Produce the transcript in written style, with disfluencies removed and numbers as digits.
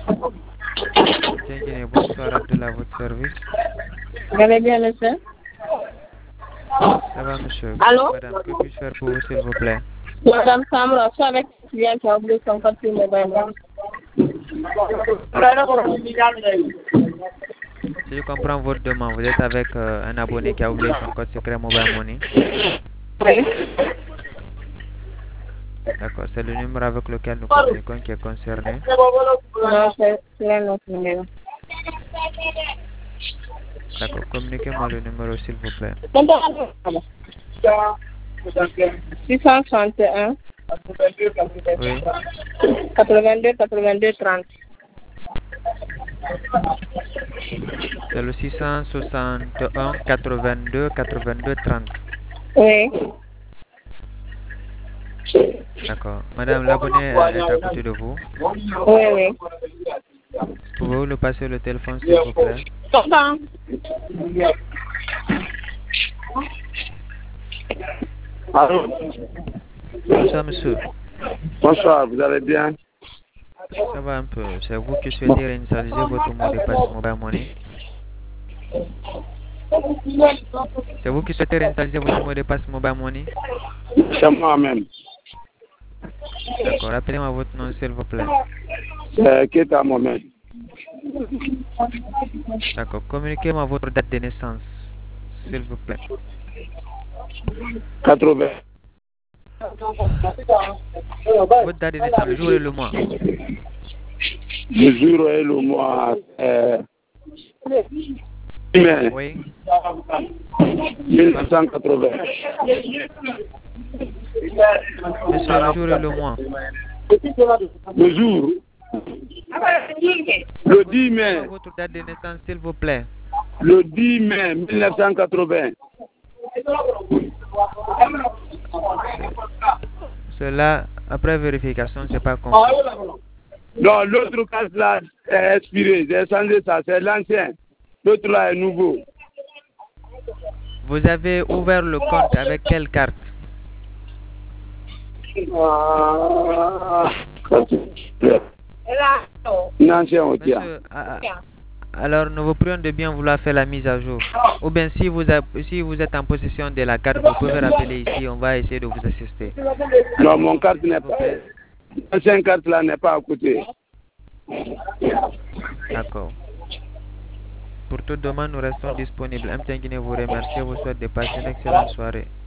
Tiens, bonsoir Abdullah, à votre service. Vous allez bien, monsieur? Ça va, monsieur? Allô? Madame, que puis-je faire pour vous, s'il vous plaît? Madame Samra, je suis avec un client qui a oublié son code sur mobile money. Si je comprends votre demande, vous êtes avec un abonné qui a oublié son code secret Mobile Money. Oui. D'accord, c'est le numéro avec lequel nous communiquons qui est concerné. Non, c'est un autre numéro. D'accord, communiquez-moi le numéro, s'il vous plaît. 661 Oui, 82 30. c'est le 661 82 30. Oui. D'accord. Madame, l'abonné est à côté de vous. Oui, oui. Pouvez-vous nous passer le téléphone, s'il vous plaît? Tonton. Allô? Bonsoir, monsieur. Bonsoir, vous allez bien? Ça va un peu. C'est vous qui souhaitez réinitialiser votre mot de passe Mobile Money? C'est vous qui souhaitez réinitialiser votre mot de passe Mobile Money? C'est moi-même. D'accord. Rappelez-moi votre nom, s'il vous plaît. C'est Keta Mohamed. D'accord. Communiquez-moi votre date de naissance, s'il vous plaît. 80. Votre date de naissance, le jour et le mois. Le jour et le mois. Mai Oui. 1980. Monsieur, le jour et le mois. Le jour. Le 10 mai. Votre date de naissance, s'il vous plaît. Le 10 mai 1980. Cela, après vérification, c'est pas compris. Non, l'autre carte là est expiré. J'ai changé ça. C'est l'ancien. L'autre là est nouveau. Vous avez ouvert le compte avec quelle carte? L'ancien aussi. Monsieur, alors nous vous prions de bien vouloir faire la mise à jour. Ou bien si vous êtes en possession de la carte, vous pouvez rappeler ici, on va essayer de vous assister. Non, mon carte n'est pas. L'ancienne carte là n'est pas à côté. D'accord. Pour toute demande, nous restons disponibles. M. Guinée vous remercie et vous souhaite de passer une excellente soirée.